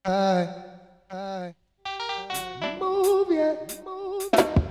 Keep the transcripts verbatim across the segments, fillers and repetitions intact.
I, I move, yeah, move,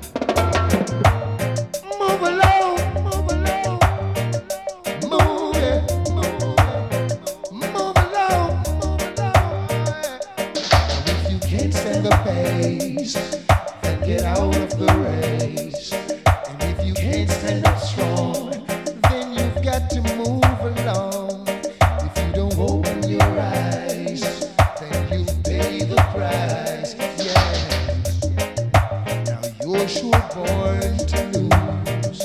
move along, move along, move, yeah, move, move along, move along. If you can't stand the pace, then get out of the race. And if you can't stand up strong, then you've got to move along. If you don't open your eyes, then you pay the price. Yeah. Now you're sure born to lose.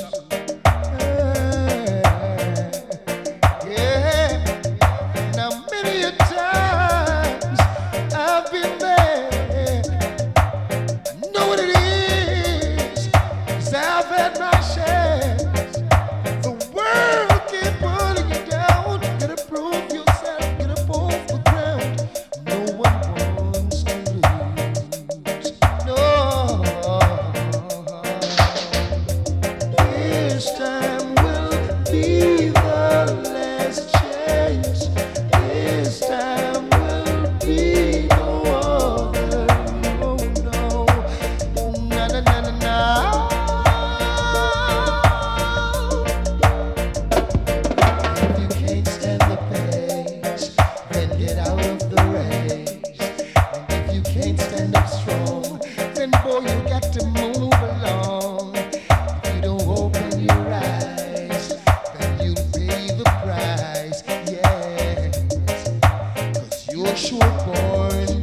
Yeah. Yeah. Now many a times I've been there. I know what it is, 'cause I've had my share. The world keep pulling you down. Gotta prove yourself, get up off the ground. No one wants to lose. No. This time will be the last chance. This time will be no other. No, no. Na na na na na. If you can't stand the pace, then get out of the race. And if you can't stand up strong, then boy, you got to move along. If you don't open your eyes, then you'll pay the price. Yes, 'cause you're sure born